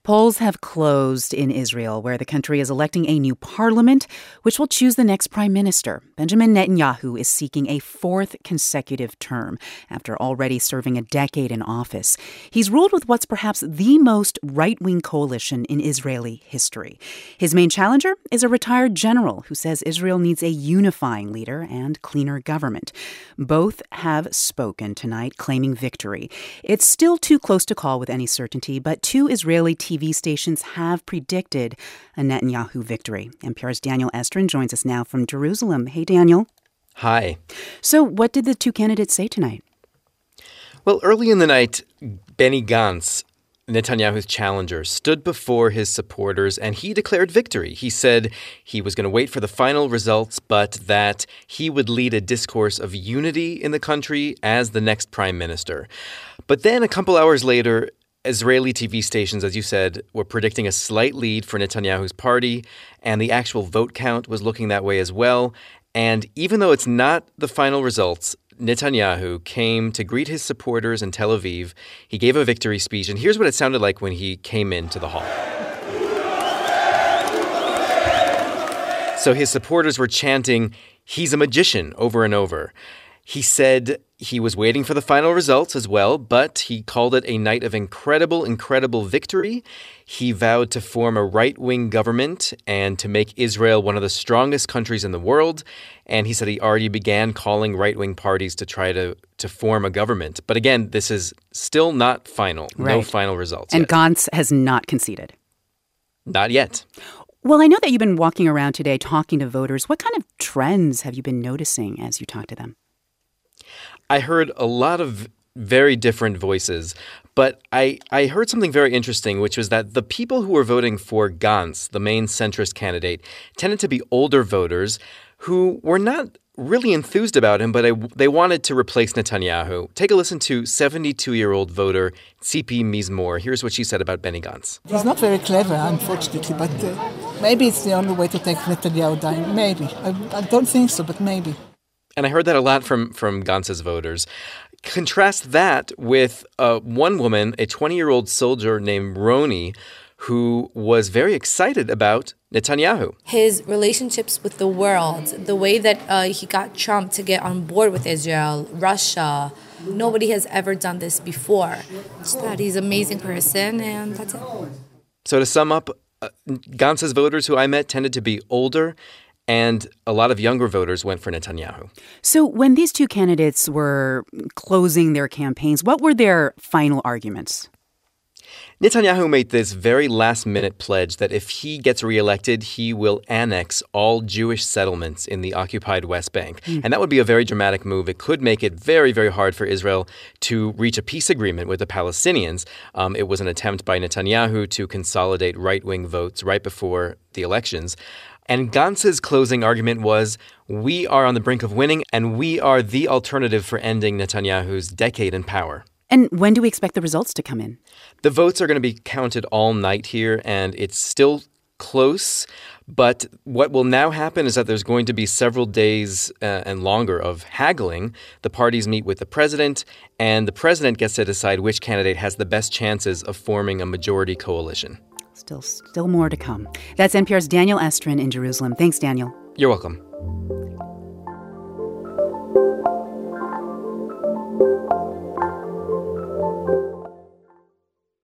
Polls have closed in Israel, where the country is electing a new parliament, which will choose the next prime minister. Benjamin Netanyahu is seeking a fourth consecutive term after already serving a decade in office. He's ruled with what's perhaps the most right-wing coalition in Israeli history. His main challenger is a retired general who says Israel needs a unifying leader and cleaner government. Both have spoken tonight, claiming victory. It's still too close to call with any certainty, but two Israeli TV stations have predicted a Netanyahu victory. NPR's Daniel Estrin joins us now from Jerusalem. Hey, Daniel. Hi. So what did the two candidates say tonight? Well, early in the night, Benny Gantz, Netanyahu's challenger, stood before his supporters and he declared victory. He said he was going to wait for the final results, but that he would lead a discourse of unity in the country as the next prime minister. But then a couple hours later, Israeli TV stations, as you said, were predicting a slight lead for Netanyahu's party, and the actual vote count was looking that way as well. And even though it's not the final results, Netanyahu came to greet his supporters in Tel Aviv. He gave a victory speech, and here's what it sounded like when he came into the hall. So his supporters were chanting, "He's a magician," over and over. He said he was waiting for the final results as well, but he called it a night of incredible victory. He vowed to form a right-wing government and to make Israel one of the strongest countries in the world. And he said he already began calling right-wing parties to try to form a government. But again, this is still not final. Right. No final results and yet. Gantz has not conceded. Not yet. Well, I know that you've been walking around today talking to voters. What kind of trends have you been noticing as you talk to them? I heard a lot of very different voices, but I heard something very interesting, which was that the people who were voting for Gantz, the main centrist candidate, tended to be older voters who were not really enthused about him, but they wanted to replace Netanyahu. Take a listen to 72-year-old voter Tzipi Mizmor. Here's what she said about Benny Gantz. He's not very clever, unfortunately, but maybe it's the only way to take Netanyahu down. Maybe. I don't think so, but maybe. And I heard that a lot from Gantz's voters. Contrast that with one woman, a 20-year-old soldier named Roni, who was very excited about Netanyahu. His relationships with the world, the way that he got Trump to get on board with Israel, Russia. Nobody has ever done this before. Just that he's an amazing person, and that's it. So to sum up, Gantz's voters who I met tended to be older, and a lot of younger voters went for Netanyahu. So when these two candidates were closing their campaigns, what were their final arguments? Netanyahu made this very last-minute pledge that if he gets reelected, he will annex all Jewish settlements in the occupied West Bank. And that would be a very dramatic move. It could make it very, very hard for Israel to reach a peace agreement with the Palestinians. It was an attempt by Netanyahu to consolidate right-wing votes right before the elections. And Gantz's closing argument was, we are on the brink of winning, and we are the alternative for ending Netanyahu's decade in power. And when do we expect the results to come in? The votes are going to be counted all night here, and it's still close. But what will now happen is that there's going to be several days and longer of haggling. The parties meet with the president, and the president gets to decide which candidate has the best chances of forming a majority coalition. Still more to come. That's NPR's Daniel Estrin in Jerusalem. Thanks, Daniel. You're welcome.